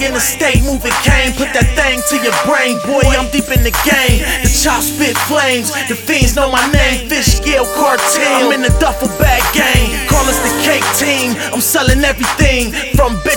in the state, moving cane. Put that thing to your brain, boy, I'm deep in the game. The chop spit flames, the fiends know my name. Fish scale cartel, I'm in the duffel bag gang. Call us the cake team, I'm selling everything from bitches